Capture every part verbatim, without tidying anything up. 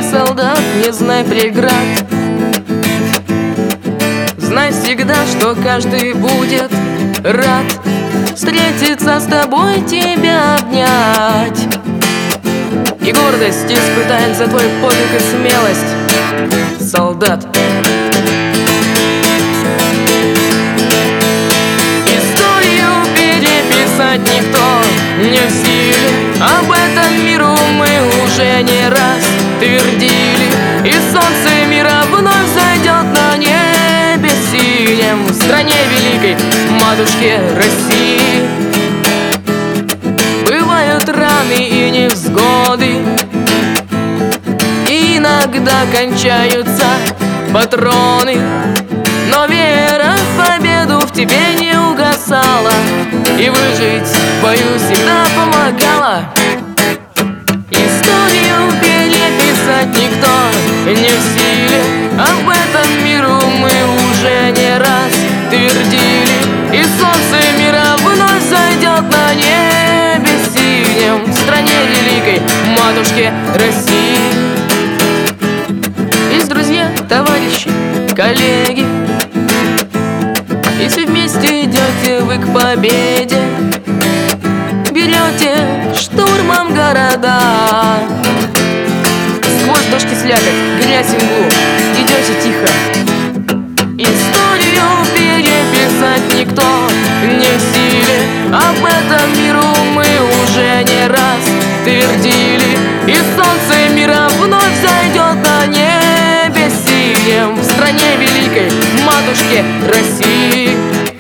Мой солдат, не знай преград. Знай всегда, что каждый будет рад встретиться с тобой, тебя обнять. И гордость испытает за твой подвиг и смелость, солдат. Историю переписать никто не в силе, об этом миру мы уже не раз твердили. И солнце мира вновь зайдет на небе синем, в стране великой, матушке России. Бывают раны и невзгоды, и иногда кончаются патроны, но вера в победу в тебе не угасала, и выжить в бою всегда помогала. Историю переписать никто не в силе, об этом миру мы уже не раз твердили. И солнце мира вновь зайдет на небе синем, в стране великой, матушке России. Есть друзья, товарищи, коллеги, если вместе идете вы к победе, берете штурмом города, сквозь дождь и слякоть, грязь и мглу идете тихо. Историю переписать никто не в силе, об этом миру мы уже не раз твердили. И солнце мира вновь зайдет на небе синем, в стране великой, матушке России.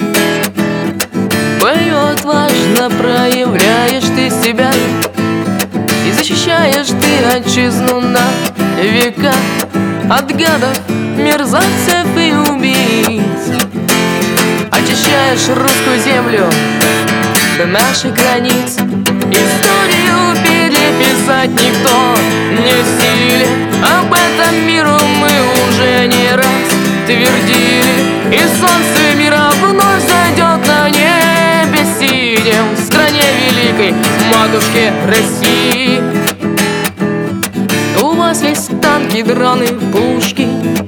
В бою отважно проявляешь ты себя, и защищаешь ты отчизну на века от гадов, мерзавцев и убийц. Очищаешь русскую землю до наших границ. Историю переписать никто не в силе, об этом миру мы уже не раз твердили. И солнце мира вновь зайдет на небе синем, в стране великой, матушке России. У вас есть танки, дроны, пушки,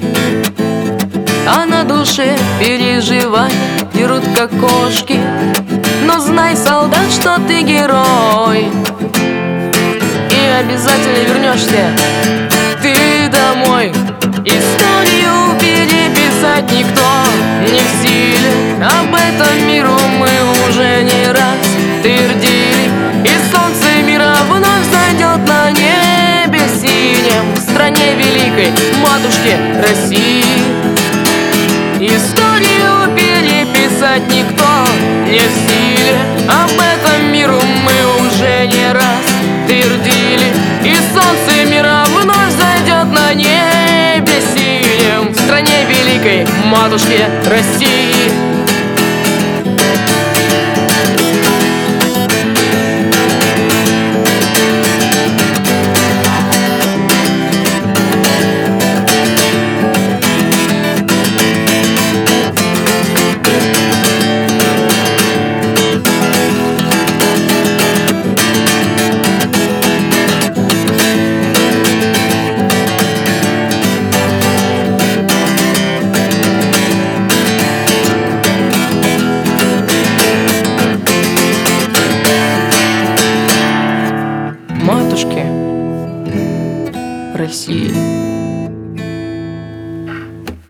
а на душе переживания дерут как кошки. Но знай, солдат, что ты герой, и обязательно вернешься ты домой. Историю переписать никто не в силе, об этом миру мы уже не раз твердили. И солнце мира вновь зайдет на небе синем, в стране великой, матушке России. Историю переписать никто не в силе, об этом миру мы уже не раз твердили. И солнце мира вновь зайдет на небе синем, в стране великой, матушке России. Матушке России.